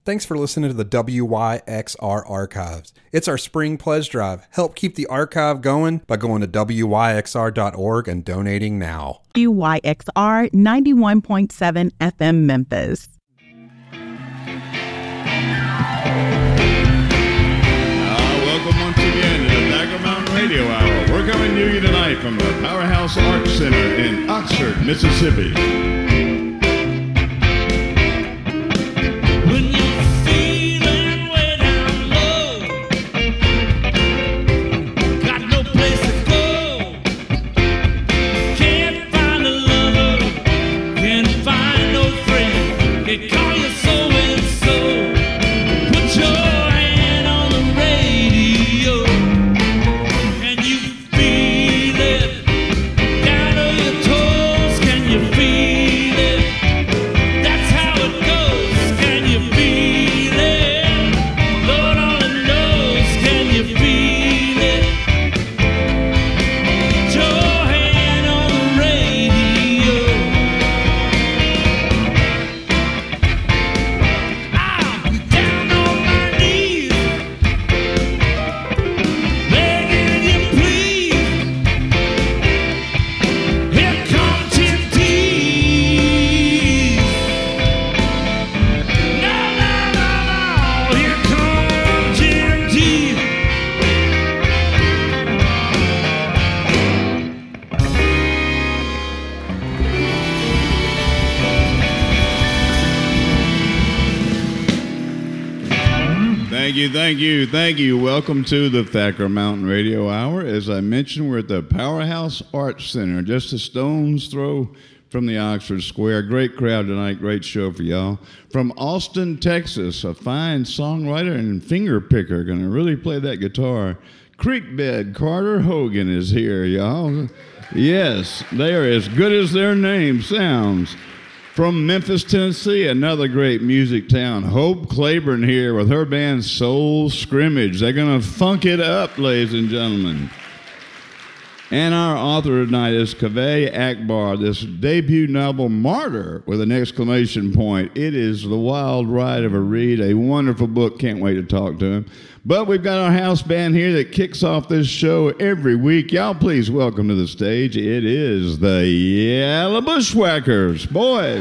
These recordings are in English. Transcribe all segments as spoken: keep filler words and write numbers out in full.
Thanks for listening to the W Y X R Archives. It's our spring pledge drive. Help keep the archive going by going to W Y X R dot org and donating now. W Y X R ninety-one point seven F M Memphis. Uh, welcome once again to the Thacker Mountain Radio Hour. We're coming to you tonight from the Powerhouse Arts Center in Oxford, Mississippi. Thank you, thank you. Welcome to the Thacker Mountain Radio Hour. As I mentioned, we're at the Powerhouse Arts Center, just a stone's throw from the Oxford Square. Great crowd tonight, great show for y'all. From Austin, Texas, a fine songwriter and finger picker, going to really play that guitar. Creekbed Carter Hogan is here, y'all. Yes, they are as good as their name sounds. From Memphis, Tennessee, another great music town. Hope Claiborne here with her band Soul Scrimmage. They're going to funk it up, ladies and gentlemen. And our author tonight is Kaveh Akbar, this debut novel, Martyr, with an exclamation point. It is the wild ride of a read, a wonderful book. Can't wait to talk to him. But we've got our house band here that kicks off this show every week. Y'all please welcome to the stage. It is the Yellow Bushwhackers. Boys.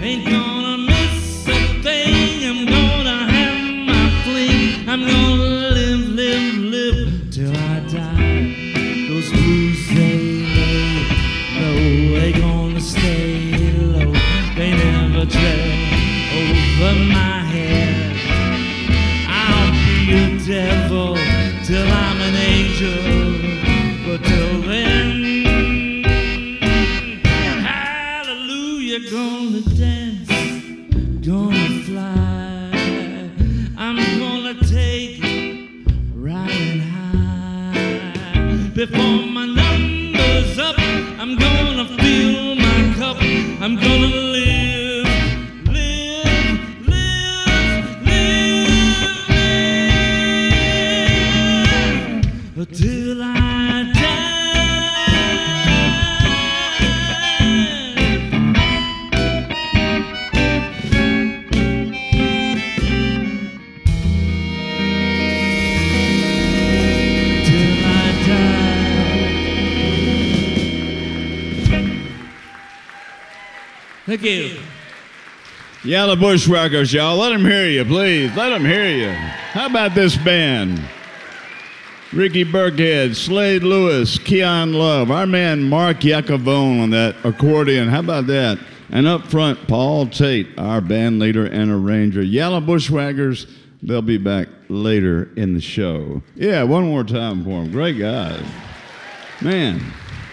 Ain't gonna miss a thing. I'm gonna have my fling. I'm gonna live, live, live till I die. Those blues say low, they gonna stay low. They never trail over my head. I'll be a devil till I'm an angel, but till then, hallelujah, gonna dance, gonna fly. I'm gonna take it riding high. Before my number's up, I'm gonna fill my cup. I'm gonna live, live, live, live, live till I die. Till I die. Thank you. Yeah, the Bushwhackers, y'all. Let them hear you, please. Let them hear you. How about this band? Ricky Burkhead, Slade Lewis, Keon Love, our man Mark Iacovone on that accordion. How about that? And up front, Paul Tate, our band leader and arranger. Yellow Bushwhackers, they'll be back later in the show. Yeah, one more time for them. Great guys. Man,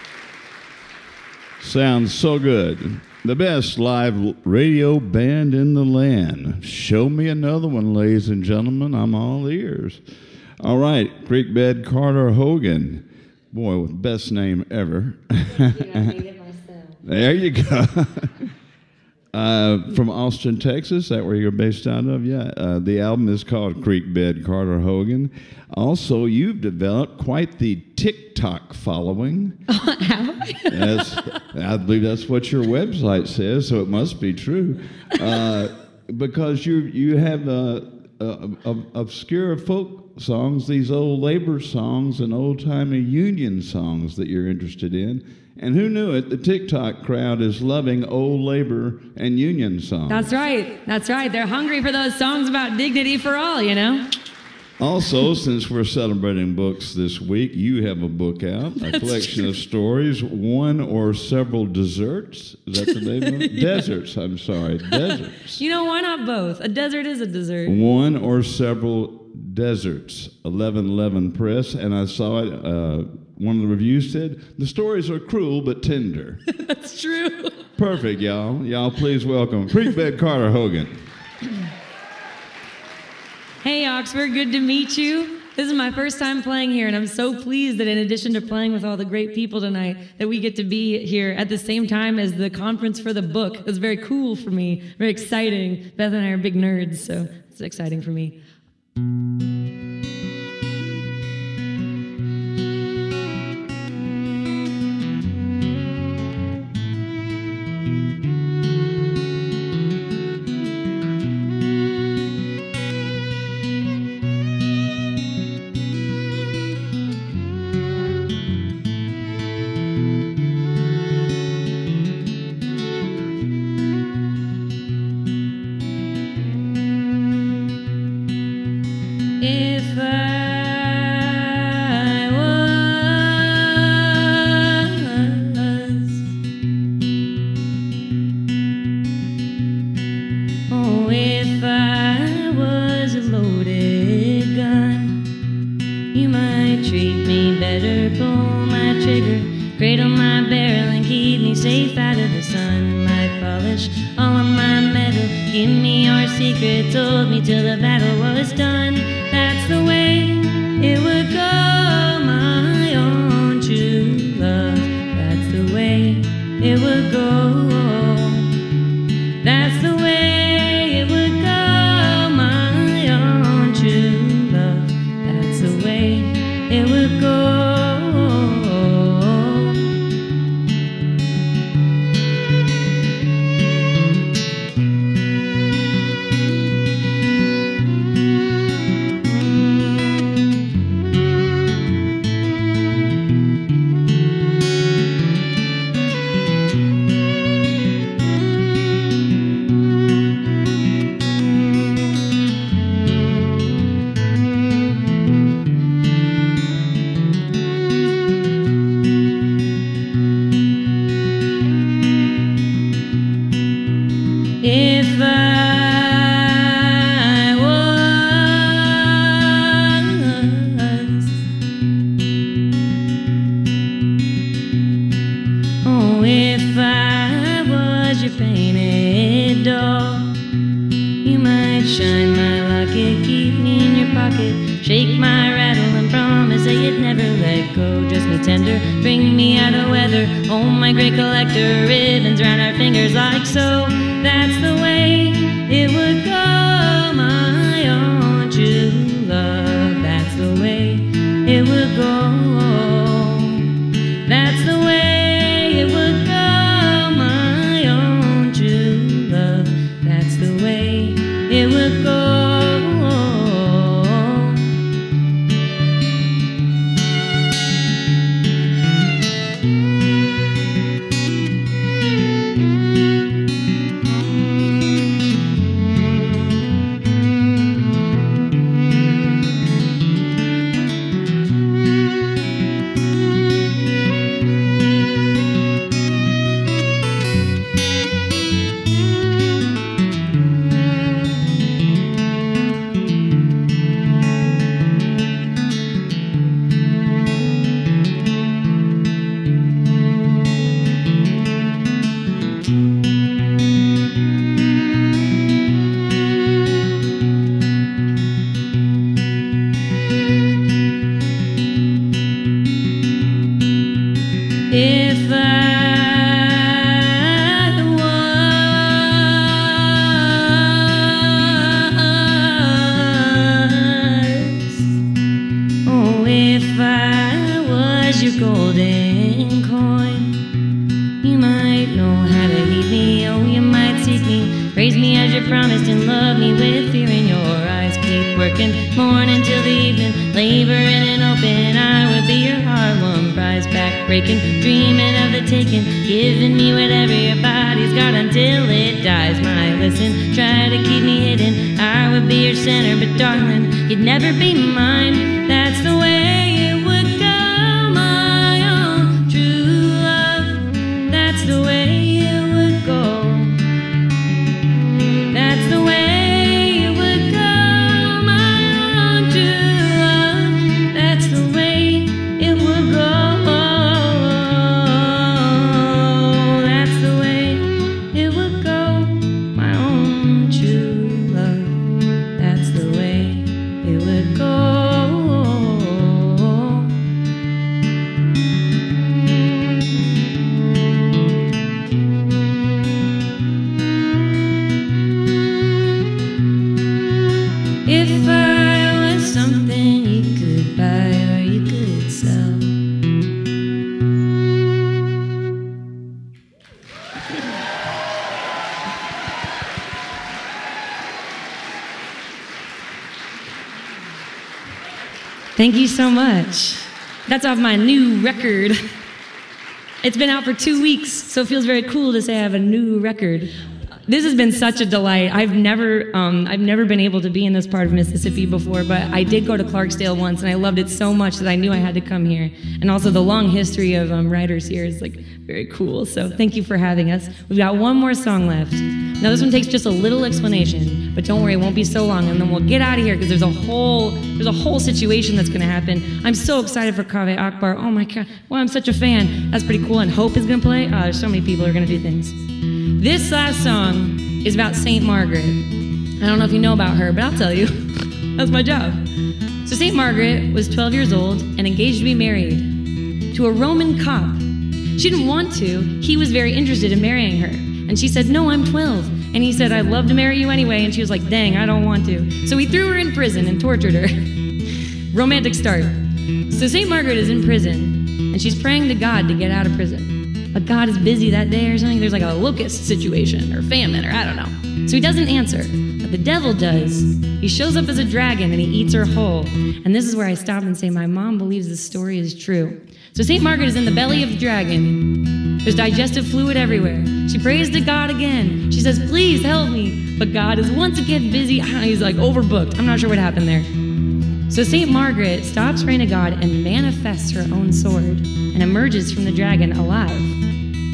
sounds so good. The best live radio band in the land. Show me another one, ladies and gentlemen. I'm all ears. All right, Creekbed Carter Hogan. Boy, with the best name ever. There you go. uh, from Austin, Texas. Is that where you're based out of? Yeah. Uh, the album is called Creekbed Carter Hogan. Also, you've developed quite the TikTok following. Oh, have I? Yes, I believe that's what your website says, so it must be true. Uh, because you you have uh, uh, uh, obscure folk songs, these old labor songs and old-timey union songs that you're interested in. And who knew it, the TikTok crowd is loving old labor and union songs. That's right. That's right. They're hungry for those songs about dignity for all, you know? Also, since we're celebrating books this week, you have a book out, a That's collection true. of stories, one or several desserts. Is that the name of it? Yeah. Deserts, I'm sorry, deserts. You know, why not both? A desert is a dessert. One or several deserts, eleven eleven Press, and I saw it, uh, one of the reviews said, the stories are cruel but tender. That's true. Perfect, y'all. Y'all please welcome Creekbed Carter Hogan. Hey, Oxford, good to meet you. This is my first time playing here, and I'm so pleased that in addition to playing with all the great people tonight, that we get to be here at the same time as the conference for the book. It's very cool for me, very exciting. Beth and I are big nerds, so it's exciting for me. If I was, oh, if I was a loaded gun, you might treat me better, pull my trigger, cradle my barrel, and keep me safe out of the sun. Might polish all of my metal, give me your secret, told me till the battle was done. That's the way it would go, my own true love. That's the way it would go. That's the way it would go, my own true love. That's the way it would go. if I was, oh, if I was your painted doll, you might shine my locket, keep me in your pocket, shake my rattle and promise that you'd never let go. Dress me tender, bring me out of weather. Oh, my great collector, ribbons round our fingers like so. That's the way it would go, my own true love. That's the way it would go. That's the way it would go, my own true love. That's the way it would go. If I was, oh, if I was your golden coin, you might know how to heed me, oh, you might seek me, praise me as you promised and love me with fear in your eyes. Keep working, morning till the evening, labor in an open, I would be your hard-won prize, back breaking, dreaming of the taking, giving me whatever your body's got until it dies. My listen, try to keep me hidden, I would be your center, but darling, you'd never be mine. That's the way it would go, my own true love. That's the way it would go. That's the way it would go, my own true love. That's the way it would go. That's the way it would go, my own true love. That's the way it would go. If I was something you could buy or you could sell. Thank you so much. That's off my new record. It's been out for two weeks, so it feels very cool to say I have a new record. This has been such a delight. I've never, um, I've never been able to be in this part of Mississippi before, but I did go to Clarksdale once, and I loved it so much that I knew I had to come here. And also, the long history of um, writers here is like very cool. So thank you for having us. We've got one more song left. Now this one takes just a little explanation, but don't worry, it won't be so long, and then we'll get out of here because there's a whole, there's a whole situation that's going to happen. I'm so excited for Kaveh Akbar. Oh my God! Well, I'm such a fan. That's pretty cool. And Hope is going to play. Uh, there's so many people who are going to do things. This last song is about Saint Margaret. I don't know if you know about her, but I'll tell you. That's my job. So Saint Margaret was twelve years old and engaged to be married to a Roman cop. She didn't want to. He was very interested in marrying her. And she said, no, I'm twelve. And he said, I'd love to marry you anyway. And she was like, dang, I don't want to. So he threw her in prison and tortured her. Romantic start. So Saint Margaret is in prison, and she's praying to God to get out of prison. But God is busy that day or something. There's like a locust situation or famine or I don't know. So he doesn't answer. But the devil does. He shows up as a dragon and he eats her whole. And this is where I stop and say, my mom believes this story is true. So Saint Margaret is in the belly of the dragon. There's digestive fluid everywhere. She prays to God again. She says, please help me. But God is once again busy. I don't know, he's like overbooked. I'm not sure what happened there. So Saint Margaret stops praying to God and manifests her own sword and emerges from the dragon alive.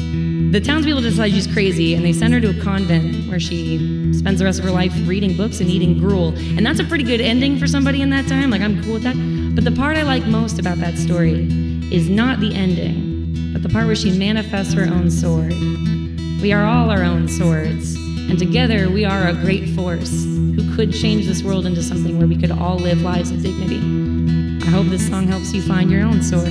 The townspeople decide she's crazy, and they send her to a convent where she spends the rest of her life reading books and eating gruel. And that's a pretty good ending for somebody in that time. Like, I'm cool with that. But the part I like most about that story is not the ending, but the part where she manifests her own sword. We are all our own swords, and together we are a great force who could change this world into something where we could all live lives of dignity. I hope this song helps you find your own sword.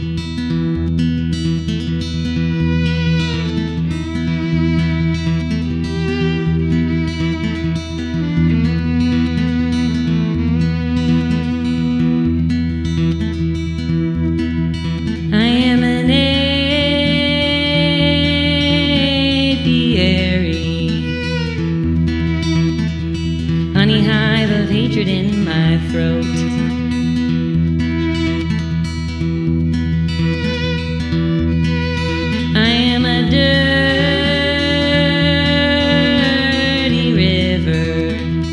In my throat, I am a dirty river,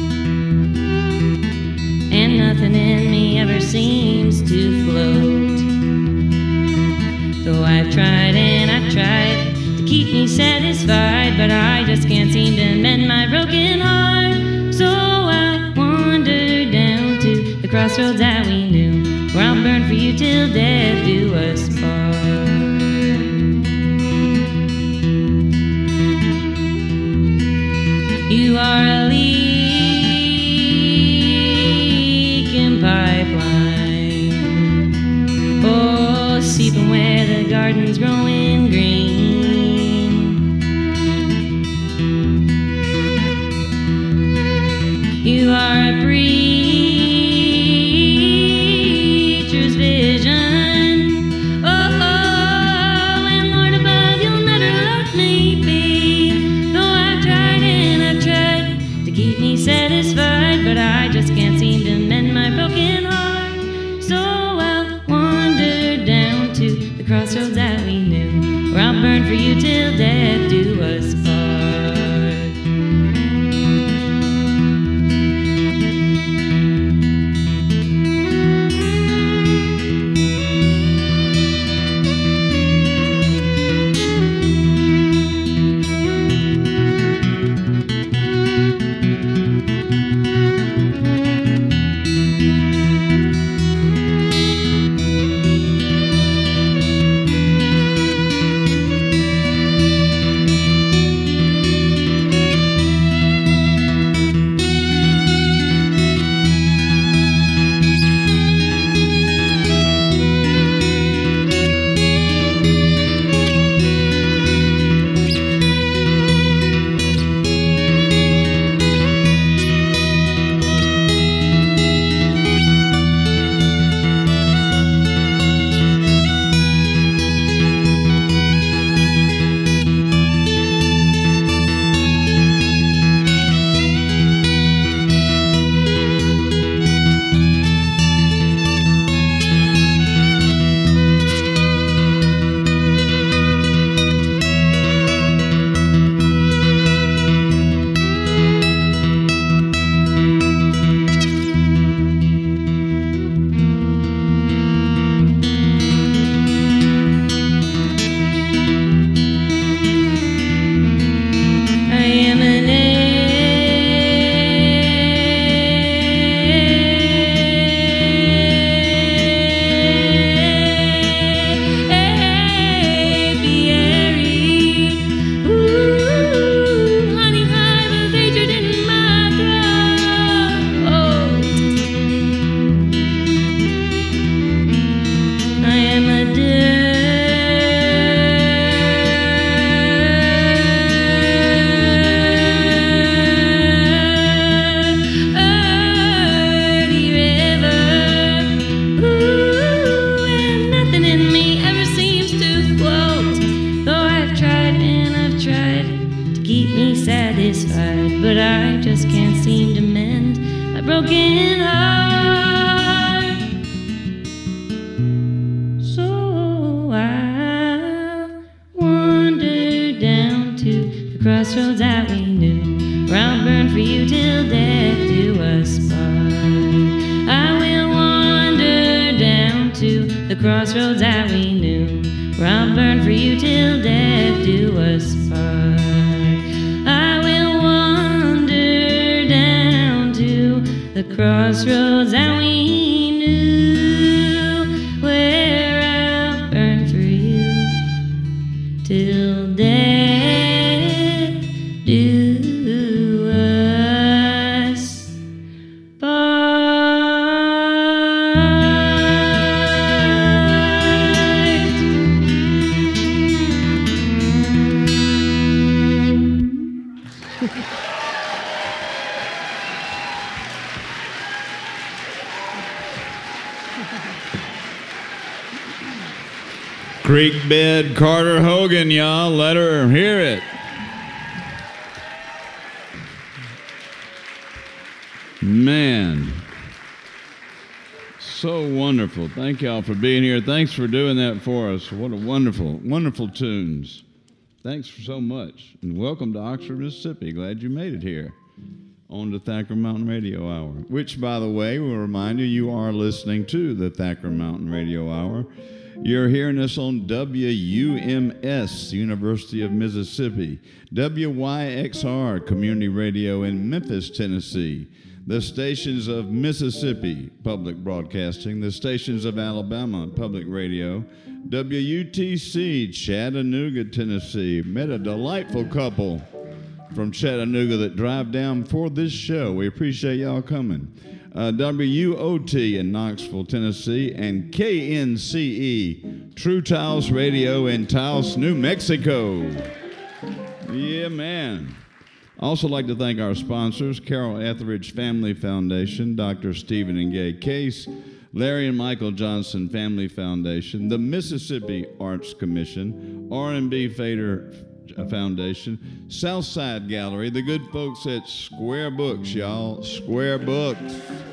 and nothing in me ever seems to float. Though I've tried and I've tried to keep me satisfied, but I just can't seem to mend my broken heart. So I wander down to the crossroads that we knew, where I'll burn for you till death do us part. You are a leaking pipeline, oh, seeping where the garden's growing green. You are a preacher's vision, oh, oh, and Lord above, you'll never let me be. Though I've tried and I've tried to keep me satisfied, but I just can't seem to mend my broken heart. So I'll wander down to the crossroads that we knew, where I'll burn for you till death do us part. But I just can't seem to mend my broken heart. So I'll wander down to the crossroads that we knew, where I'll burn for you till death do us part. I will wander down to the crossroads that we knew, where I'll burn for you till death do us part. us part. I will wander down to the crossroads that we knew, where I'll burn for you till death do us part. Creek Bed Carter Hogan, y'all. Let her hear it. Man. So wonderful. Thank y'all for being here. Thanks for doing that for us. What a wonderful, wonderful tunes. Thanks so much. And welcome to Oxford, Mississippi. Glad you made it here on the Thacker Mountain Radio Hour, which, by the way, will remind you, you are listening to the Thacker Mountain Radio Hour. You're hearing us on W U M S, University of Mississippi, W Y X R, Community Radio in Memphis, Tennessee, the stations of Mississippi Public Broadcasting, the stations of Alabama Public Radio, W U T C, Chattanooga, Tennessee. Met a delightful couple from Chattanooga that drive down for this show. We appreciate y'all coming. Uh, W O T in Knoxville, Tennessee, and K N C E, True Taos Radio in Taos, New Mexico. Yeah, man. Also like to thank our sponsors, Carol Etheridge Family Foundation, Doctor Stephen and Gay Case, Larry and Michael Johnson Family Foundation, the Mississippi Arts Commission, R and B Fader Foundation, Southside Gallery, the good folks at Square Books, y'all. Square Books.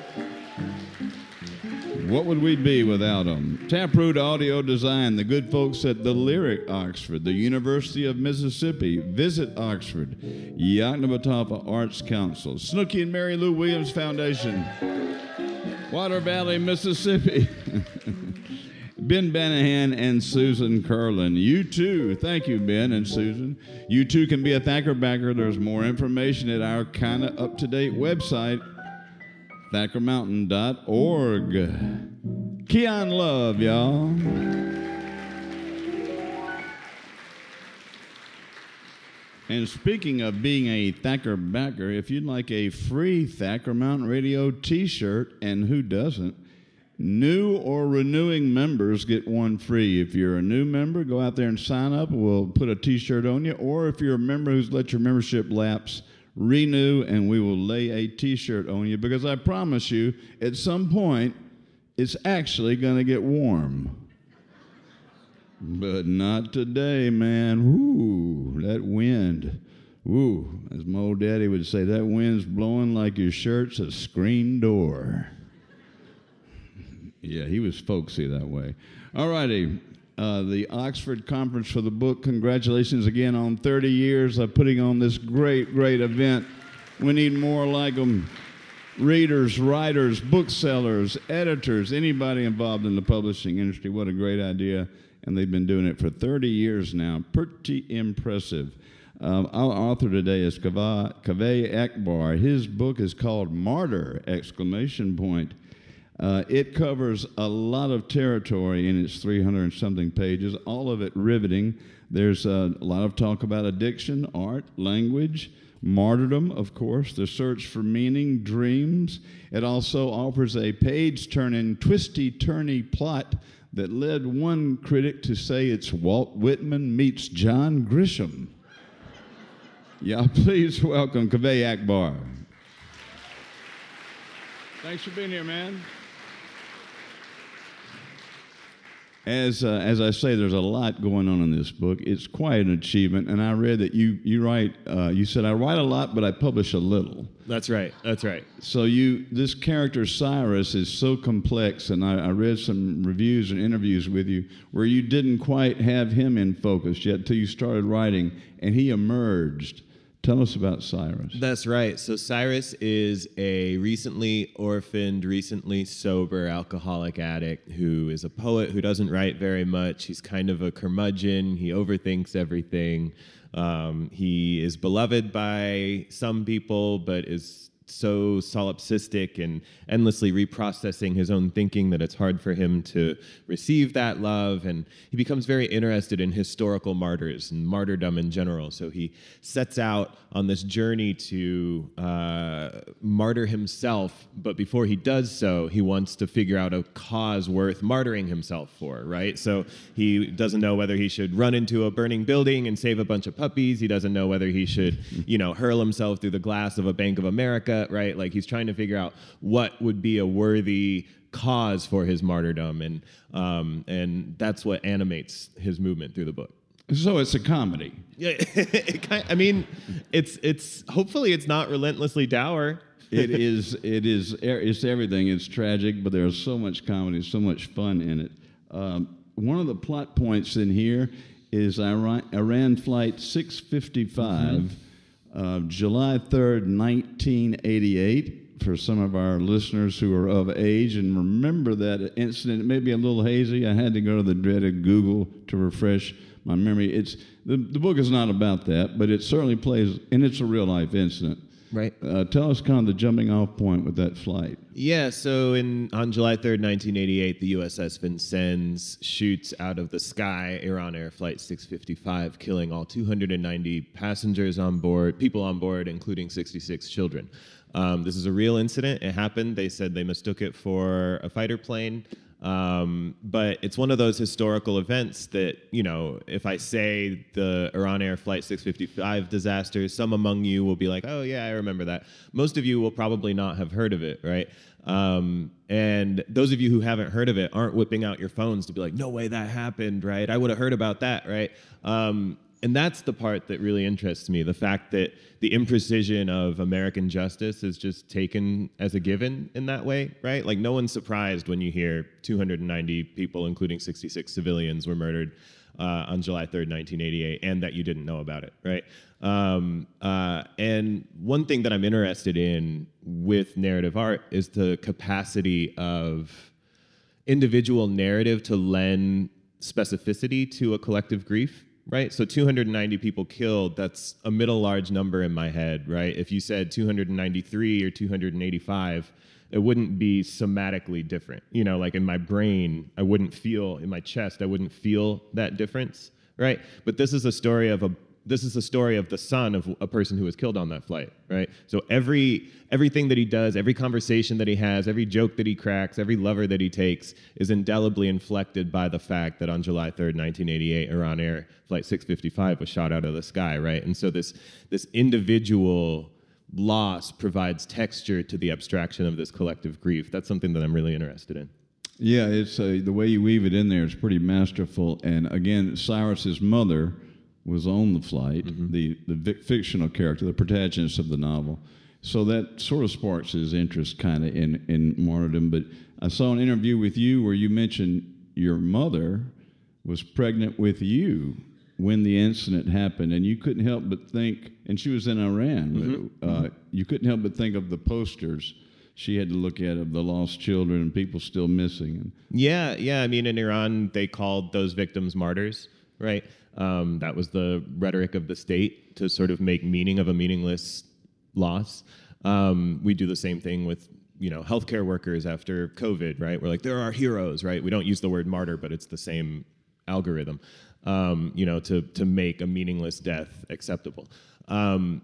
What would we be without them? Taproot Audio Design, the good folks at the Lyric Oxford, the University of Mississippi, Visit Oxford, Yoknapatawpha Arts Council, Snooky and Mary Lou Williams Foundation, Water Valley, Mississippi, Ben Banahan and Susan Curlin. You too. Thank you, Ben and Susan. You too can be a Thacker backer. There's more information at our kind of up-to-date website, thacker mountain dot org. Keon Love, y'all. And speaking of being a Thacker backer, if you'd like a free Thacker Mountain Radio t-shirt, and who doesn't, new or renewing members get one free. If you're a new member, go out there and sign up. We'll put a t-shirt on you. Or if you're a member who's let your membership lapse, renew, and we will lay a t-shirt on you, because I promise you, at some point, it's actually going to get warm. But not today, man. Ooh, that wind. Ooh, as my old daddy would say, that wind's blowing like your shirt's a screen door. Yeah, he was folksy that way. All righty. Uh, the Oxford Conference for the Book, congratulations again on thirty years of putting on this great, great event. We need more like them. Readers, writers, booksellers, editors, anybody involved in the publishing industry. What a great idea. And they've been doing it for thirty years now. Pretty impressive. Um, our author today is Kaveh Akbar. His book is called Martyr, exclamation point. Uh, it covers a lot of territory in its three hundred and something pages, all of it riveting. There's uh, a lot of talk about addiction, art, language, martyrdom, of course, the search for meaning, dreams. It also offers a page-turning, twisty-turny plot that led one critic to say it's Walt Whitman meets John Grisham. Yeah, please welcome Kaveh Akbar. Thanks for being here, man. As uh, as I say, there's a lot going on in this book. It's quite an achievement, and I read that you you write. Uh, you said I write a lot, but I publish a little. That's right. That's right. So you this character Cyrus is so complex, and I, I read some reviews and interviews with you where you didn't quite have him in focus yet until you started writing, and he emerged. Tell us about Cyrus. That's right. So Cyrus is a recently orphaned, recently sober alcoholic addict who is a poet who doesn't write very much. He's kind of a curmudgeon. He overthinks everything. Um, he is beloved by some people, but is so solipsistic and endlessly reprocessing his own thinking that it's hard for him to receive that love. And he becomes very interested in historical martyrs and martyrdom in general. So he sets out on this journey to uh, martyr himself. But before he does so, he wants to figure out a cause worth martyring himself for, right? So he doesn't know whether he should run into a burning building and save a bunch of puppies. He doesn't know whether he should, you know, hurl himself through the glass of a Bank of America, right? Like he's trying to figure out what would be a worthy cause for his martyrdom, and um, and that's what animates his movement through the book. So it's a comedy. Yeah, it kind I mean, it's it's hopefully it's not relentlessly dour. It is. It is. It's everything. It's tragic, but there's so much comedy, so much fun in it. Um, one of the plot points in here is Iran, Iran Flight six fifty-five. Mm-hmm. Uh, July third, nineteen eighty-eight, for some of our listeners who are of age and remember that incident. It may be a little hazy. I had to go to the dreaded Google to refresh my memory. It's the, the book is not about that, but it certainly plays, and it's a real-life incident. Right. Uh, tell us kind of the jumping-off point with that flight. Yeah, so in on July third, nineteen eighty-eight, the U S S Vincennes shoots out of the sky Iran Air Flight six fifty-five, killing all two hundred ninety passengers on board, people on board, including sixty-six children. Um, this is a real incident. It happened. They said they mistook it for a fighter plane. Um, but it's one of those historical events that, you know, if I say the Iran Air Flight six fifty-five disaster, some among you will be like, oh, yeah, I remember that. Most of you will probably not have heard of it, right? Um, and those of you who haven't heard of it aren't whipping out your phones to be like, no way that happened, right? I would have heard about that, right? Um, And that's the part that really interests me, the fact that the imprecision of American justice is just taken as a given in that way, right? Like no one's surprised when you hear two hundred ninety people, including sixty-six civilians, were murdered uh, on July third, nineteen eighty-eight, and that you didn't know about it, right? Um, uh, and one thing that I'm interested in with narrative art is the capacity of individual narrative to lend specificity to a collective grief. Right, so two hundred ninety people killed, that's a middle large number in my head, right? If you said two hundred ninety-three or two hundred eighty-five, it wouldn't be somatically different. You know, like in my brain, I wouldn't feel, in my chest, I wouldn't feel that difference, right? But this is a story of a, this is the story of the son of a person who was killed on that flight, right? So every everything that he does, every conversation that he has, every joke that he cracks, every lover that he takes is indelibly inflected by the fact that on July third, nineteen eighty-eight, Iran Air Flight six fifty-five was shot out of the sky, right? And so this this individual loss provides texture to the abstraction of this collective grief. That's something that I'm really interested in. Yeah, it's uh, the way you weave it in there is pretty masterful. And again, Cyrus's mother was on the flight, mm-hmm. the, the fictional character, the protagonist of the novel. So that sort of sparks his interest kind of in, in martyrdom. But I saw an interview with you where you mentioned your mother was pregnant with you when the incident happened, and you couldn't help but think, and she was in Iran, mm-hmm. but, uh, mm-hmm. you couldn't help but think of the posters she had to look at of the lost children and people still missing. Yeah, yeah. I mean, in Iran, they called those victims martyrs, right? Um, that was the rhetoric of the state to sort of make meaning of a meaningless loss. Um, we do the same thing with, you know, healthcare workers after COVID, right? We're like, they're our heroes, right? We don't use the word martyr, but it's the same algorithm, um, you know, to to make a meaningless death acceptable. Um,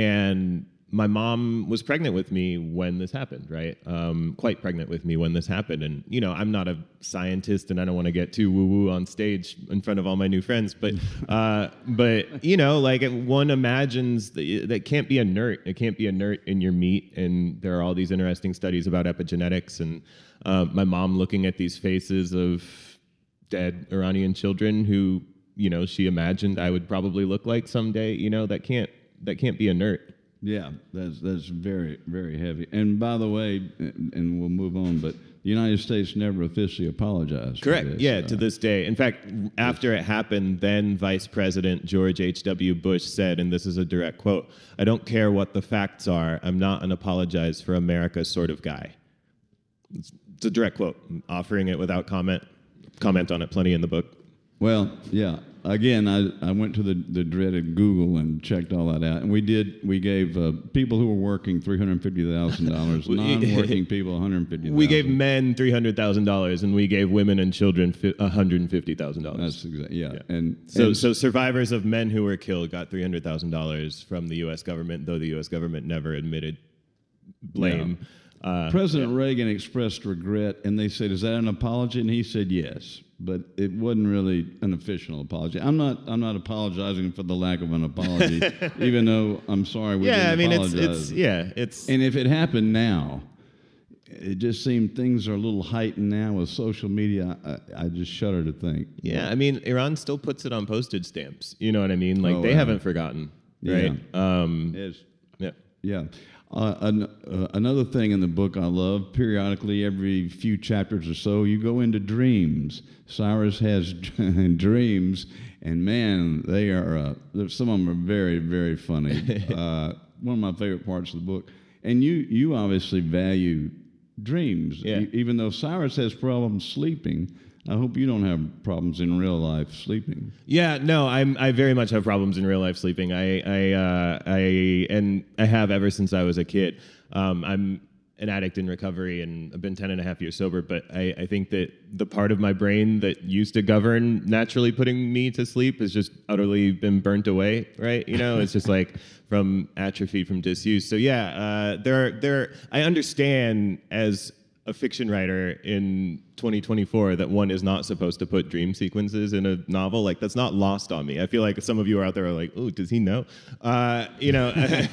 and my mom was pregnant with me when this happened, right? Um, quite pregnant with me when this happened. And, you know, I'm not a scientist and I don't want to get too woo-woo on stage in front of all my new friends. But, uh, but you know, like one imagines that, that can't be inert. It can't be inert in your meat. And there are all these interesting studies about epigenetics. And uh, my mom looking at these faces of dead Iranian children who, you know, she imagined I would probably look like someday, you know, that can't, that can't be inert. Yeah, that's that's very, very heavy. And by the way, and we'll move on, but the United States never officially apologized. Correct. For this. Yeah, uh, to this day. In fact, after it happened, then Vice President George H W Bush said, and this is a direct quote, "I don't care what the facts are. I'm not an apologize for America sort of guy." It's, it's a direct quote. I'm offering it without comment. Comment on it plenty in the book. Well, yeah. again, I, I went to the, the dreaded Google and checked all that out. And we did, we gave uh, people who were working three hundred fifty thousand dollars, non-working people one hundred fifty thousand dollars. We gave men three hundred thousand dollars, and we gave women and children one hundred fifty thousand dollars. That's exactly, yeah. Yeah. And So, and so survivors of men who were killed got three hundred thousand dollars from the U S government, though the U S government never admitted blame. Uh, President Reagan expressed regret, and they said, "Is that an apology?" And he said, "Yes," but it wasn't really an official apology. I'm not. I'm not apologizing for the lack of an apology, even though I'm sorry we yeah, I didn't mean, it's, apologize. it's yeah, it's And if it happened now, it just seemed things are a little heightened now with social media. I, I just shudder to think. yeah. I mean, Iran still puts it on postage stamps. You know what I mean? Like Oh, they wow. haven't forgotten, right? Um, It's, yeah. yeah. Uh, an, uh, another thing in the book I love, periodically every few chapters or so, you go into dreams. Cyrus has dreams, and man, they are, uh, some of them are very, very funny. uh, one of my favorite parts of the book. And you, you obviously value dreams. Yeah. E- even though Cyrus has problems sleeping, I hope you don't have problems in real life sleeping. Yeah, no, I'm. I very much have problems in real life sleeping. I, I, uh, I, and I have ever since I was a kid. Um, I'm an addict in recovery, and I've been ten and a half years sober. But I, I think that the part of my brain that used to govern naturally putting me to sleep has just utterly been burnt away. Right? You know, it's just like from atrophy, from disuse. So yeah, uh, there, there. I understand as a fiction writer in twenty twenty-four that one is not supposed to put dream sequences in a novel. Like, that's not lost on me. I feel like some of you are out there are like, oh, does he know? Uh, you know,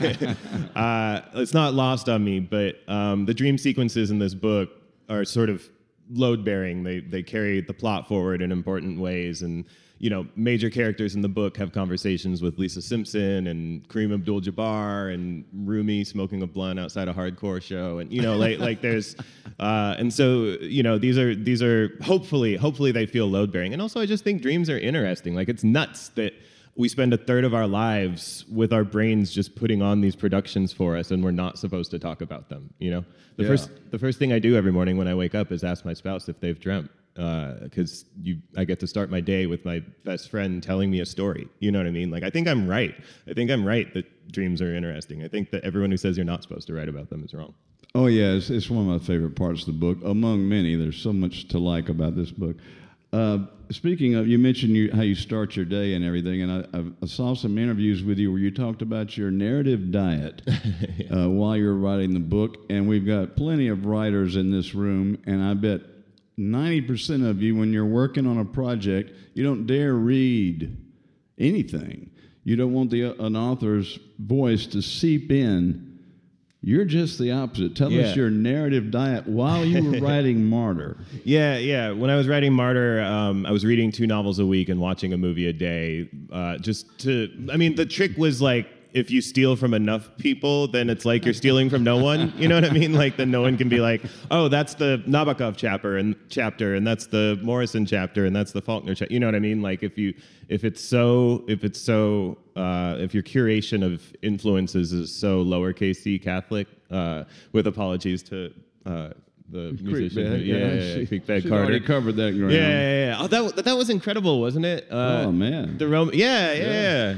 uh, it's not lost on me, but um, the dream sequences in this book are sort of load-bearing. They, they carry the plot forward in important ways, and you know, major characters in the book have conversations with Lisa Simpson and Kareem Abdul-Jabbar and Rumi smoking a blunt outside a hardcore show, and you know, like like there's, uh, and so you know, these are these are hopefully hopefully they feel load bearing, and also I just think dreams are interesting. Like it's nuts that we spend a third of our lives with our brains just putting on these productions for us, and we're not supposed to talk about them. You know, the Yeah. first the first thing I do every morning when I wake up is ask my spouse if they've dreamt. Because uh, you, I get to start my day with my best friend telling me a story. You know what I mean? Like, I think I'm right. I think I'm right that dreams are interesting. I think that everyone who says you're not supposed to write about them is wrong. Oh, yeah, it's, it's one of my favorite parts of the book. Among many, there's so much to like about this book. Uh, speaking of, you mentioned you, how you start your day and everything, and I, I saw some interviews with you where you talked about your narrative diet yeah. uh, while you were writing the book, and we've got plenty of writers in this room, and I bet ninety percent of you, when you're working on a project, you don't dare read anything. You don't want the uh, an author's voice to seep in. You're just the opposite. Tell Yeah. us your narrative diet while you were writing Martyr. Yeah, yeah. When I was writing Martyr, um, I was reading two novels a week and watching a movie a day. Uh, just to, I mean, the trick was like, if you steal from enough people, then it's like you're stealing from no one. You know what I mean? Like, then no one can be like, oh, that's the Nabokov chapter and chapter, and that's the Morrison chapter, and that's the Faulkner chapter. You know what I mean? Like, if you, if it's so, if it's so, uh, if your curation of influences is so lowercase c Catholic, uh, with apologies to uh, the musician, Bed, who- yeah, yeah, yeah, she, Creek Bed she'd Carter. already covered that ground. Yeah, yeah, yeah. Oh, that that was incredible, wasn't it? Uh, Oh, man. The Roman, yeah, yeah, yeah.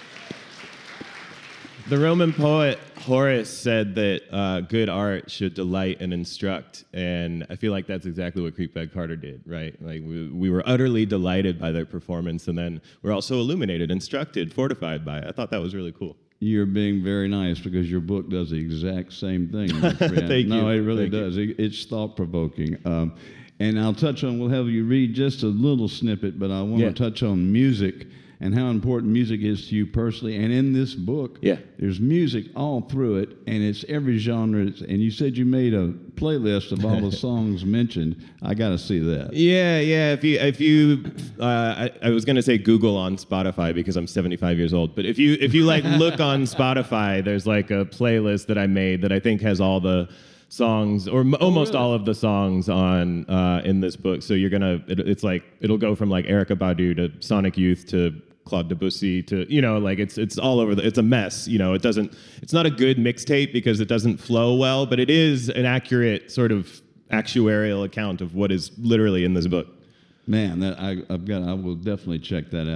The Roman poet Horace said that uh, good art should delight and instruct, and I feel like that's exactly what Creek Bed Carter did, right? Like we, we were utterly delighted by their performance, and then we're also illuminated, instructed, fortified by it. I thought that was really cool. You're being very nice because your book does the exact same thing. Thank no, you. it really Thank you. does. It, it's thought-provoking. Um, and I'll touch on, we'll have you read just a little snippet, but I want Yeah. to touch on music and how important music is to you personally. And in this book, Yeah. there's music all through it, and it's every genre. It's, and you said you made a playlist of all the songs mentioned. I got to see that. Yeah, yeah. If you, if you, uh, I, I was gonna say Google on Spotify because I'm seventy-five years old. But if you, if you like look on Spotify, there's like a playlist that I made that I think has all the songs, or m- almost really? all of the songs on uh, in this book. So you're gonna, it, it's like it'll go from like Erykah Badu to Sonic Youth to Claude Debussy to, you know, like it's it's all over the, it's a mess. You know, it doesn't, it's not a good mixtape because it doesn't flow well, but it is an accurate sort of actuarial account of what is literally in this book. Man, that I, I've got. I will definitely check that out.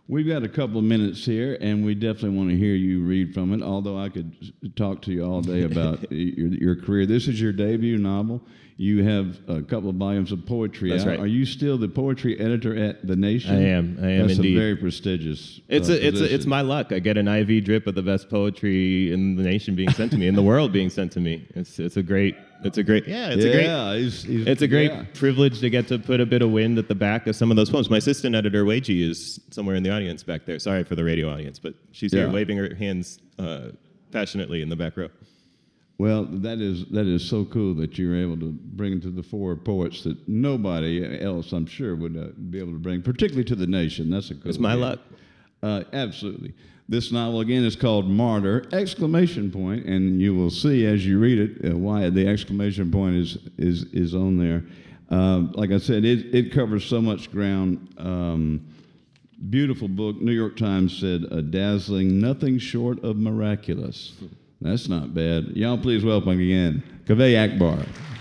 We've got a couple of minutes here, and we definitely want to hear you read from it, although I could s- talk to you all day about your, your career. This is your debut novel. You have a couple of volumes of poetry That's out. right. Are you still the poetry editor at The Nation? I am. I am That's indeed. a very prestigious It's uh, a, it's a, it's position. my luck. I get an I V drip of the best poetry in the nation being sent to me, in the world being sent to me. It's it's a great it's a great yeah it's a great Yeah, he's, he's, it's a great yeah. privilege to get to put a bit of wind at the back of some of those poems. My assistant editor Weiji is somewhere in the audience back there. Sorry for the radio audience, but she's here Yeah. waving her hands uh, passionately in the back row. Well, that is that is so cool that you're able to bring to the fore poets that nobody else, I'm sure, would uh, be able to bring, particularly to the nation. That's a cool It's my thing. luck. Uh, absolutely. This novel, again, is called Martyr, exclamation point, and you will see as you read it uh, why the exclamation point is is is on there. Uh, like I said, it, it covers so much ground. Um, beautiful book. New York Times said, a dazzling, nothing short of miraculous. That's not bad. Y'all please welcome again, Kaveh Akbar.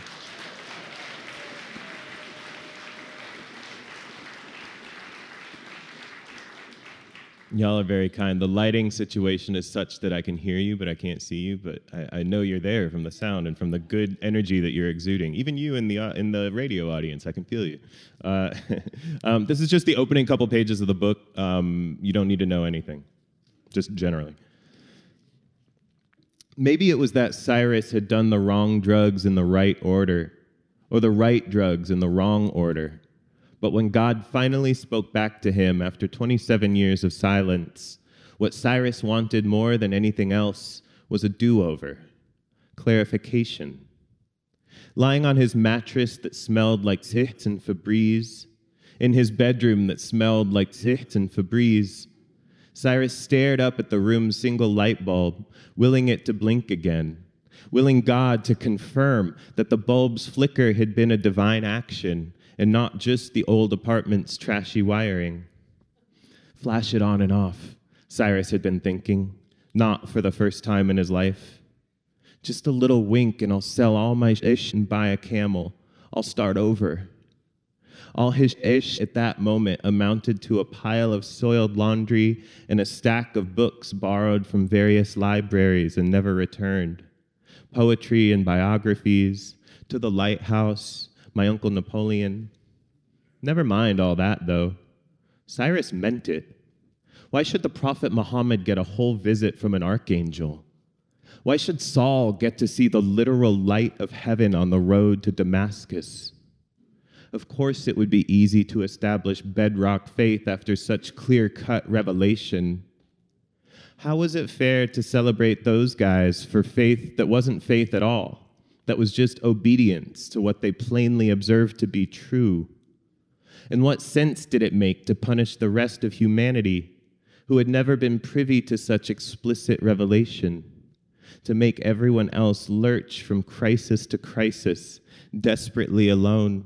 Y'all are very kind. The lighting situation is such that I can hear you, but I can't see you. But I, I know you're there from the sound and from the good energy that you're exuding. Even you in the uh, in the radio audience, I can feel you. Uh, um, this is just the opening couple pages of the book. Um, you don't need to know anything, just generally. Maybe it was that Cyrus had done the wrong drugs in the right order, or the right drugs in the wrong order. But when God finally spoke back to him after twenty-seven years of silence, what Cyrus wanted more than anything else was a do-over, clarification. Lying on his mattress that smelled like Zicht and Febreze, in his bedroom that smelled like Zicht and Febreze, Cyrus stared up at the room's single light bulb, willing it to blink again, willing God to confirm that the bulb's flicker had been a divine action and not just the old apartment's trashy wiring. Flash it on and off, Cyrus had been thinking, not for the first time in his life. Just a little wink and I'll sell all my ish and buy a camel. I'll start over. All his ish at that moment amounted to a pile of soiled laundry and a stack of books borrowed from various libraries and never returned. Poetry and biographies, To the Lighthouse, My Uncle Napoleon. Never mind all that, though. Cyrus meant it. Why should the Prophet Muhammad get a whole visit from an archangel? Why should Saul get to see the literal light of heaven on the road to Damascus? Of course, it would be easy to establish bedrock faith after such clear-cut revelation. How was it fair to celebrate those guys for faith that wasn't faith at all, that was just obedience to what they plainly observed to be true? And what sense did it make to punish the rest of humanity who had never been privy to such explicit revelation, to make everyone else lurch from crisis to crisis, desperately alone?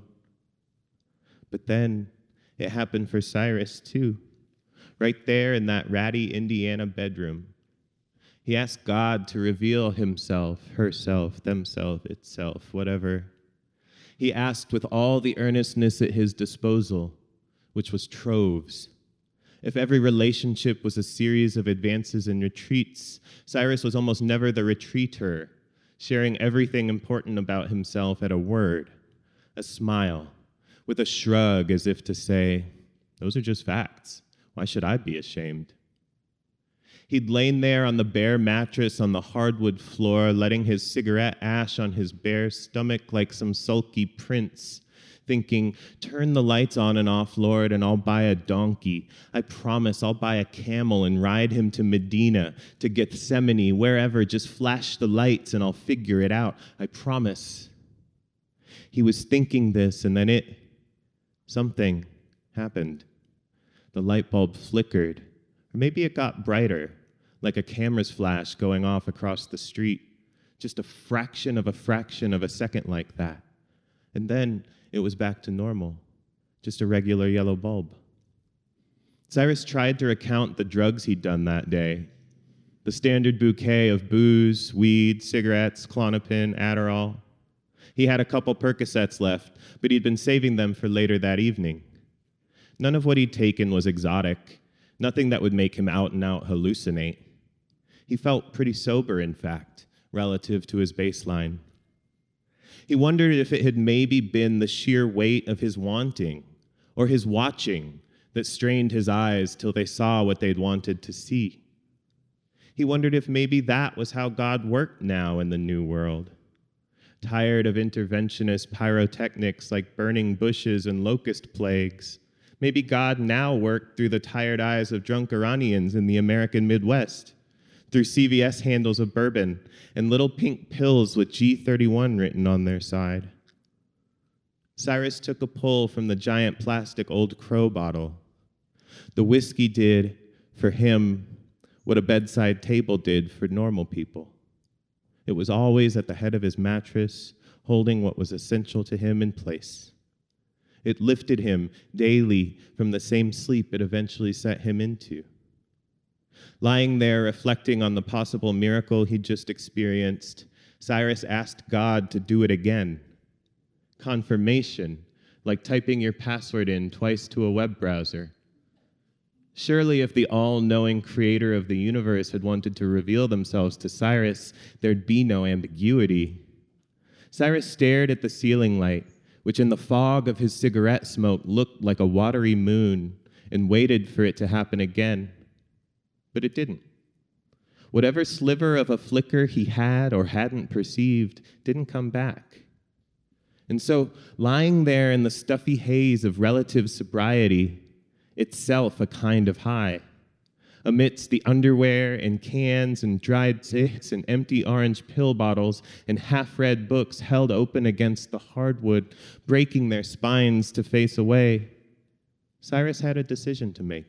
But then it happened for Cyrus, too, right there in that ratty Indiana bedroom. He asked God to reveal himself, herself, themself, itself, whatever. He asked with all the earnestness at his disposal, which was troves. If every relationship was a series of advances and retreats, Cyrus was almost never the retreater, sharing everything important about himself at a word, a smile, with a shrug as if to say, those are just facts. Why should I be ashamed? He'd lain there on the bare mattress on the hardwood floor, letting his cigarette ash on his bare stomach like some sulky prince, thinking, turn the lights on and off, Lord, and I'll buy a donkey. I promise I'll buy a camel and ride him to Medina, to Gethsemane, wherever. Just flash the lights and I'll figure it out. I promise. He was thinking this, and then it, something happened. The light bulb flickered, or maybe it got brighter, like a camera's flash going off across the street. Just a fraction of a fraction of a second like that. And then it was back to normal, just a regular yellow bulb. Cyrus tried to recount the drugs he'd done that day. The standard bouquet of booze, weed, cigarettes, Klonopin, Adderall. He had a couple Percocets left, but he'd been saving them for later that evening. None of what he'd taken was exotic. nothing that would make him out and out hallucinate. He felt pretty sober, in fact, relative to his baseline. He wondered if it had maybe been the sheer weight of his wanting or his watching that strained his eyes till they saw what they'd wanted to see. He wondered if maybe that was how God worked now in the New World. Tired of interventionist pyrotechnics like burning bushes and locust plagues, maybe God now worked through the tired eyes of drunk Iranians in the American Midwest, through C V S handles of bourbon and little pink pills with G thirty-one written on their side. Cyrus took a pull from the giant plastic Old Crow bottle. The whiskey did, for him, what a bedside table did for normal people. It was always at the head of his mattress, holding what was essential to him in place. It lifted him daily from the same sleep it eventually set him into. Lying there reflecting on the possible miracle he'd just experienced, Cyrus asked God to do it again. Confirmation, like typing your password in twice to a web browser. Surely if the all-knowing creator of the universe had wanted to reveal themselves to Cyrus, there'd be no ambiguity. Cyrus stared at the ceiling light, which in the fog of his cigarette smoke looked like a watery moon, and waited for it to happen again. But it didn't. Whatever sliver of a flicker he had or hadn't perceived didn't come back. And so, lying there in the stuffy haze of relative sobriety, itself a kind of high, amidst the underwear and cans and dried tits and empty orange pill bottles and half-read books held open against the hardwood, breaking their spines to face away, Cyrus had a decision to make.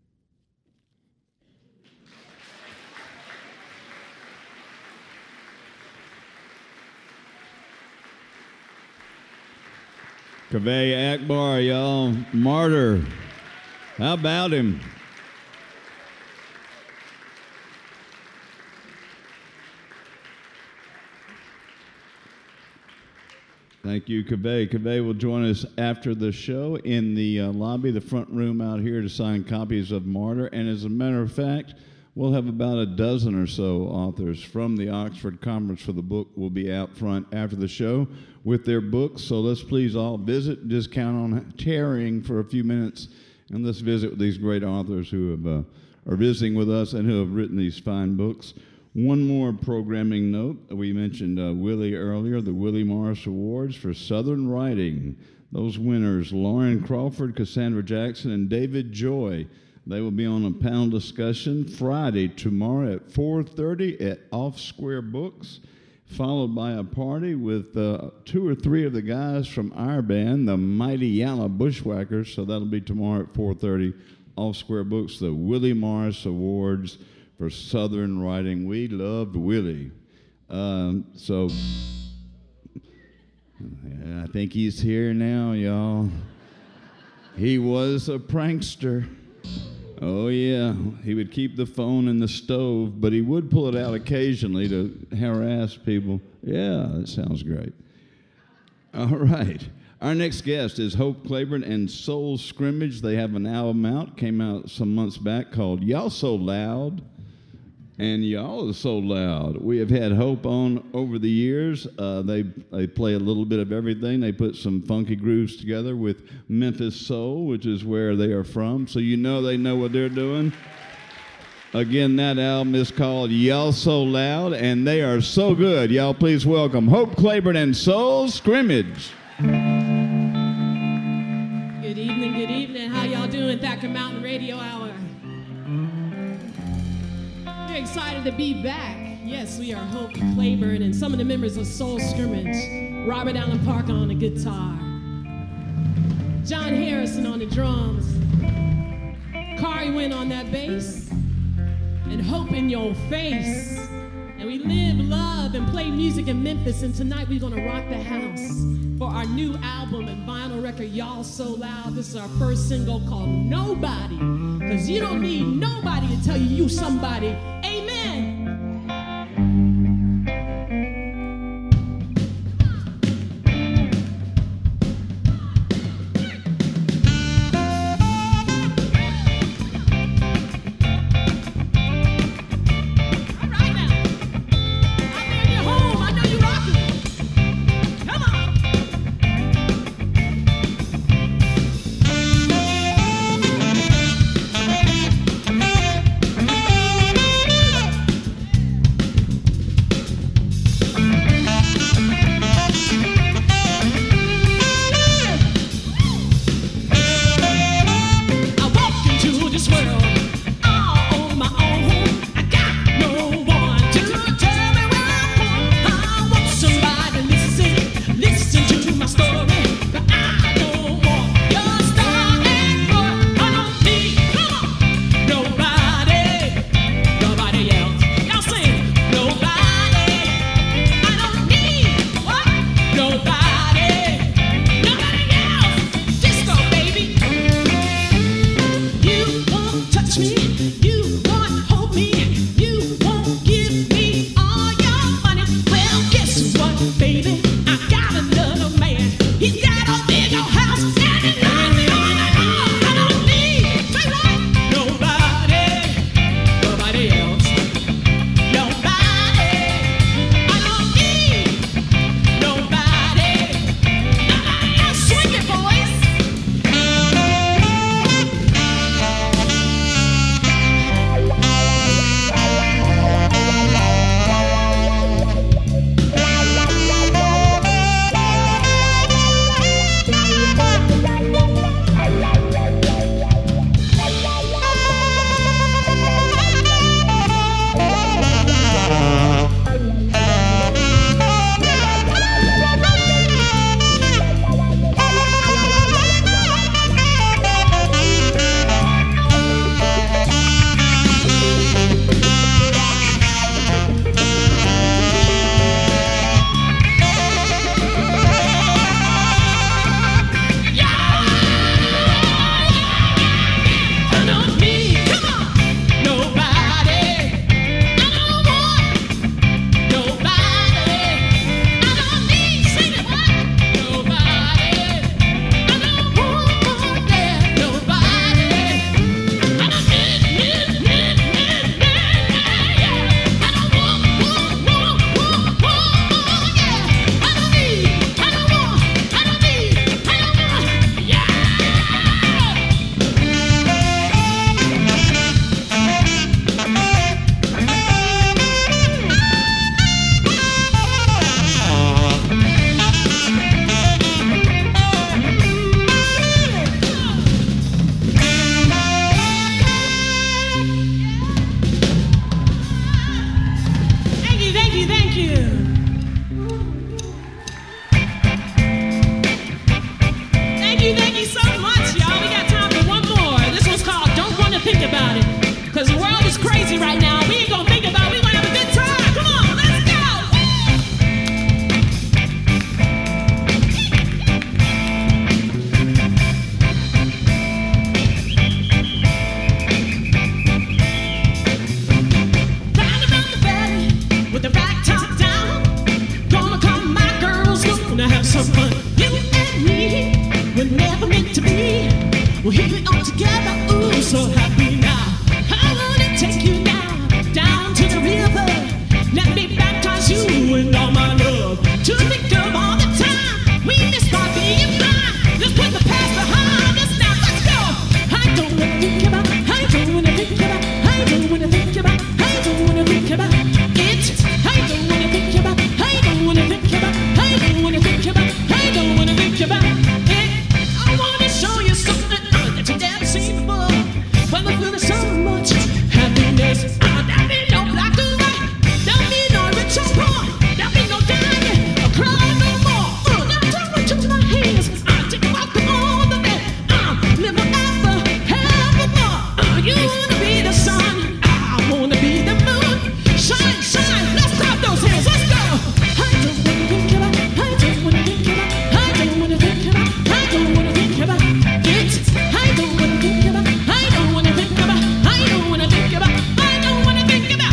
Kaveh Akbar, y'all. Martyr. How about him? Thank you, Kaveh. Kaveh will join us after the show in the uh, lobby, the front room out here to sign copies of Martyr. And as a matter of fact, we'll have about a dozen or so authors from the Oxford Conference for the Book will be out front after the show with their books. So let's please all visit. Just count on tarrying for a few minutes, and let's visit with these great authors who have, uh, are visiting with us and who have written these fine books. One more programming note. We mentioned uh, Willie earlier, the Willie Morris Awards for Southern Writing. Those winners, Lauren Crawford, Cassandra Jackson, and David Joy. They will be on a panel discussion Friday, tomorrow at four thirty at Off Square Books, followed by a party with uh, two or three of the guys from our band, the Mighty Yalla Bushwhackers. So that'll be tomorrow at four thirty, Off Square Books, the Willie Morris Awards for Southern Writing. We loved Willie. Um, so yeah, I think he's here now, y'all. He was a prankster. Oh, yeah. He would keep the phone in the stove, but he would pull it out occasionally to harass people. Yeah, that sounds great. All right. Our next guest is Hope Claiborne and Soul Scrimmage. They have an album out, came out some months back, called Y'all So Loud. And y'all are so loud. We have had Hope on over the years. Uh, they they play a little bit of everything. They put some funky grooves together with Memphis Soul, which is where they are from. So you know they know what they're doing. Again, that album is called Y'all So Loud, and they are so good. Y'all please welcome Hope Claiborne and Soul Scrimmage. Good evening, good evening. How y'all doing? Thacker Mountain Radio Hour. We're excited to be back. Yes, we are Hope Claiborne and some of the members of Soul Scrimmage. Robert Allen Parker on the guitar. John Harrison on the drums. Kari Wynn on that bass. And Hope in your face. And we live, love, and play music in Memphis. And tonight we're gonna rock the house for our new album and vinyl record, Y'all So Loud. This is our first single called Nobody. Cause you don't need nobody to tell you you somebody. Amen. We're here all together, ooh, so happy now. I wanna take you now, down to the river. Let me baptize you in all my love. To think of all the time we missed by being blind. Let's put the past behind us now, let's go. I don't wanna think about, I don't wanna think about, I don't wanna think about, I don't wanna think about it. I don't wanna think about, I don't wanna think about, I don't wanna think about, I don't wanna think about it. I wanna show you something uh, that you never seen before. When I feel so much happiness, uh, there'll be no black or white, there'll be no rich or poor, there'll be no dying or crying no more. Uh, now take me to my hands, uh, take a walk on the bed, uh, live forever, evermore. Uh, you wanna be the sun, I wanna be the moon. Shine, shine, let's clap those hands, let's go. I don't wanna think about, I don't wanna think about, I don't wanna think about, I don't wanna think about it. I don't wanna think about, I don't wanna think about, I don't wanna think about, I don't wanna think about.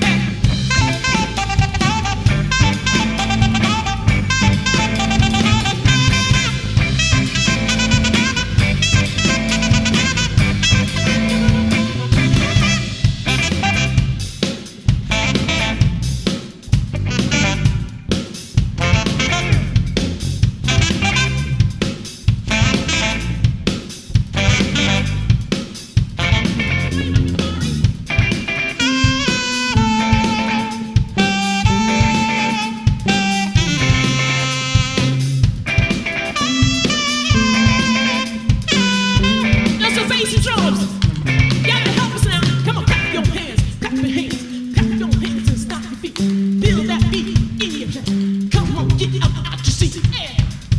Now some bass and drums. Gotta help us now. Come on, clap your hands, clap your hands, clap your hands and stop your feet. Feel that beat in your chest. Come on, get up out your seat. Yeah.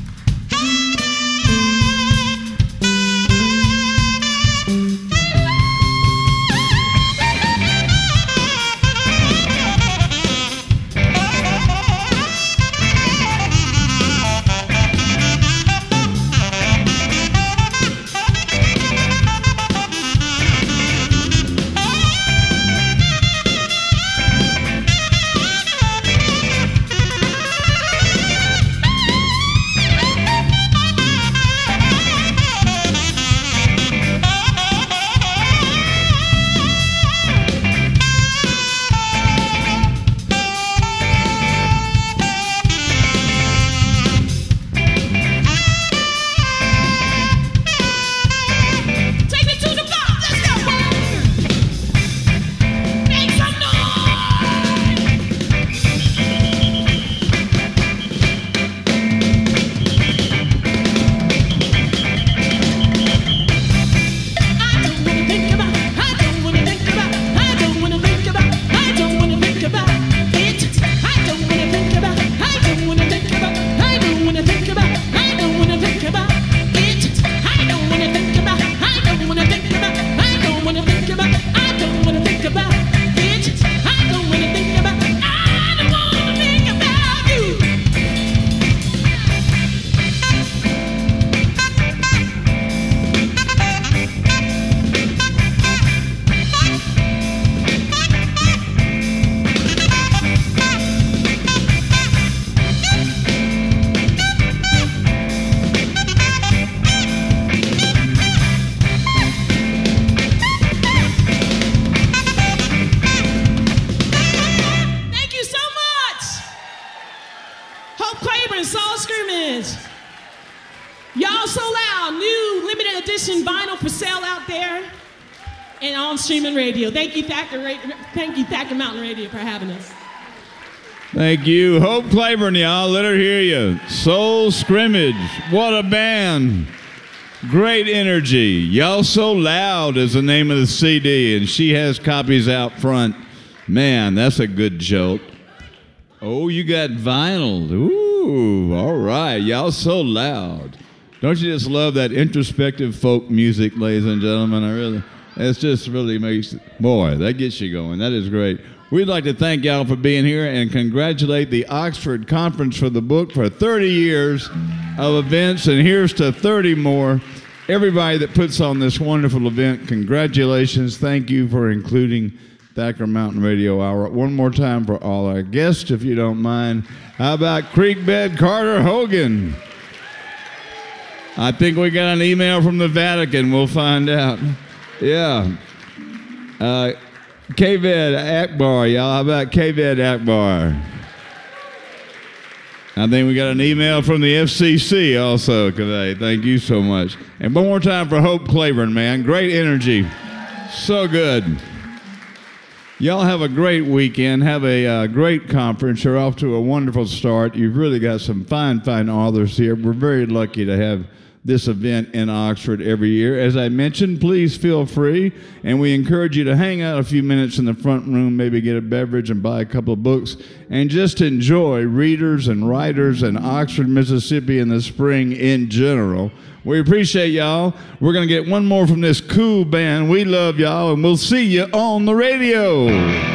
Take me to the bar, let's go. Make some noise. I don't wanna think about, I don't wanna think about, I don't wanna think about, I don't wanna think about it. I don't wanna think about, I don't wanna think about, I don't wanna think about, I don't wanna think about it. I don't wanna think about, I don't wanna think about, I don't wanna think about, I don't wanna think about it. I don't wanna think about, I don't wanna think about you. Thank you so much. Hope Claiborne, Soul Scrimmage. Y'all So Loud, new limited edition vinyl for sale out there and on streaming radio. Thank you, Thacker, Ra- thank you, Thacker Mountain Radio, for having us. Thank you. Hope Claiborne, y'all. Let her hear you. Soul Scrimmage. What a band. Great energy. Y'all So Loud is the name of the C D, and she has copies out front. Man, that's a good joke. Oh, you got vinyl. Ooh, all right. Y'all So Loud. Don't you just love that introspective folk music, ladies and gentlemen? I really, it's just really makes, boy, that gets you going. That is great. We'd like to thank y'all for being here and congratulate the Oxford Conference for the book for thirty years of events, and here's to thirty more. Everybody that puts on this wonderful event, congratulations. Thank you for including Thacker Mountain Radio Hour. One more time for all our guests, if you don't mind. How about Creekbed Carter Hogan? I think we got an email from the Vatican. We'll find out. Yeah. Uh, Kaved Akbar, y'all. How about Kaved Akbar? I think we got an email from the F C C also today. Thank you so much. And one more time for Hope Claiborne, man. Great energy. So good. Y'all have a great weekend. Have a uh, great conference. You're off to a wonderful start. You've really got some fine, fine authors here. We're very lucky to have this event in Oxford every year. As I mentioned, please feel free, and we encourage you to hang out a few minutes in the front room, maybe get a beverage and buy a couple of books, and just enjoy readers and writers in Oxford, Mississippi in the spring in general. We appreciate y'all. We're going to get one more from this cool band. We love y'all, and we'll see you on the radio.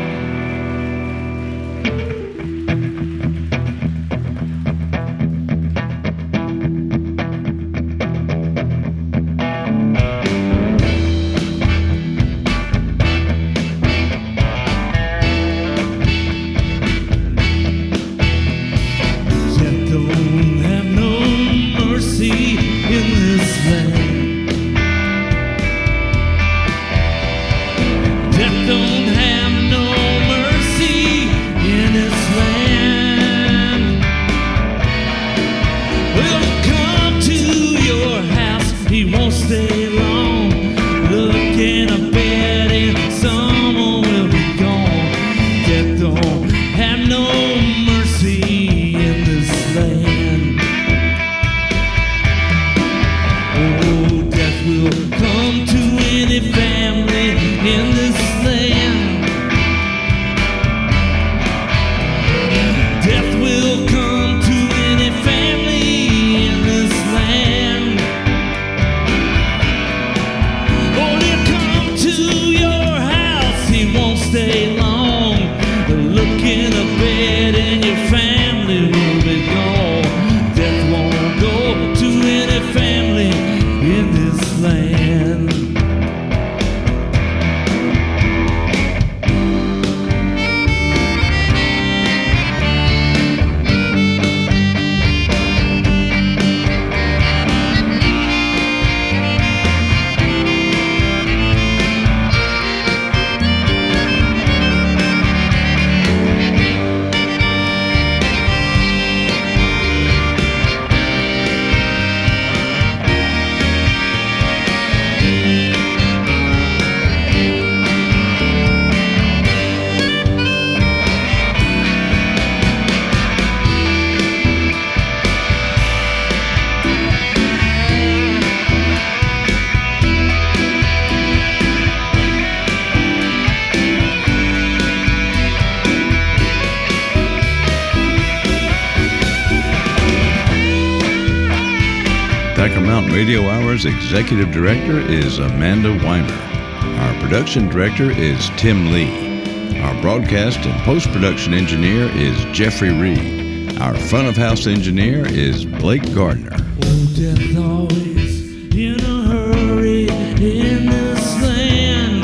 Thacker Mountain Radio Hour's Executive Director is Amanda Weimer. Our Production Director is Tim Lee. Our Broadcast and Post-Production Engineer is Jeffrey Reed. Our Front of House Engineer is Blake Gardner. Oh, death always in a hurry in this land.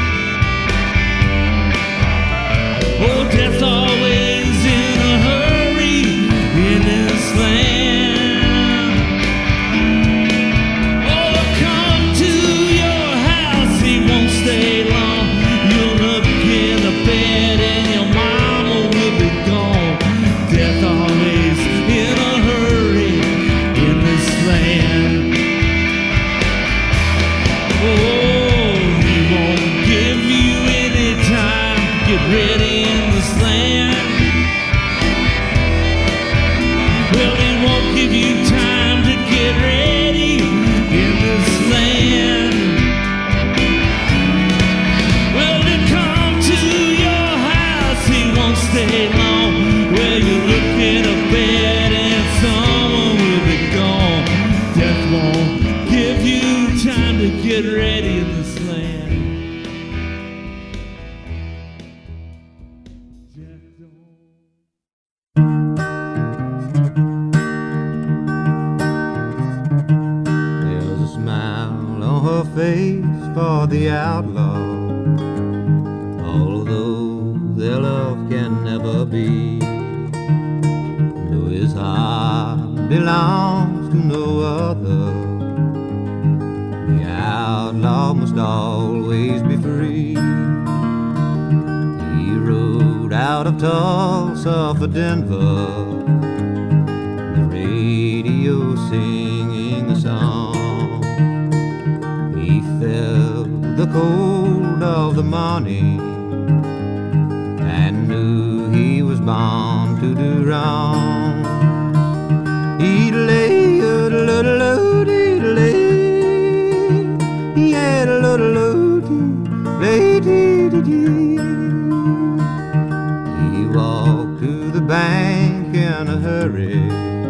Oh, death always in a hurry in this land. Stay long, you'll look in the bed and your mama will be gone. Death always in a hurry in this land. Oh, he won't give you any time. Get ready in this land. Well, he won't give you time to get ready in this land. Stay long, where you look in a bed and someone will be gone. Death won't give you time to get ready in this land. There's a smile on her face for the outlaw. Their love can never be. Though his heart belongs to no other. The outlaw must always be free. He rode out of Tulsa for Denver, the radio singing a song. He felt the cold of the morning and knew he was bound to do wrong. He'd lay a little loady lay, he had a little loady lady. He walked to the bank in a hurry,